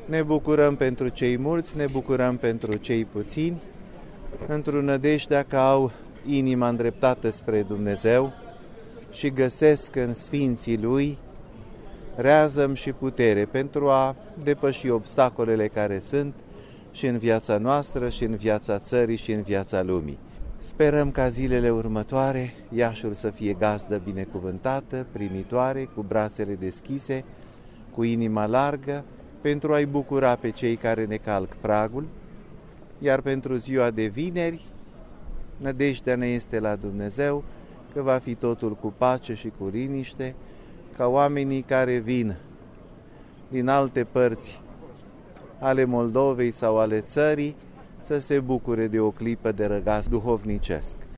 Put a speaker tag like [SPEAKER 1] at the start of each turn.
[SPEAKER 1] Ne bucurăm pentru cei mulți, ne bucurăm pentru cei puțini, într-o nădejdea că au inima îndreptată spre Dumnezeu și găsesc în Sfinții Lui reazăm și putere pentru a depăși obstacolele care sunt și în viața noastră, și în viața țării, și în viața lumii. Sperăm ca zilele următoare Iașul să fie gazdă binecuvântată, primitoare, cu brațele deschise, cu inima largă, pentru a-i bucura pe cei care ne calc pragul, iar pentru ziua de vineri, nădejdea ne este la Dumnezeu, că va fi totul cu pace și cu liniște, ca oamenii care vin din alte părți ale Moldovei sau ale țării să se bucure de o clipă de răgaz duhovnicesc.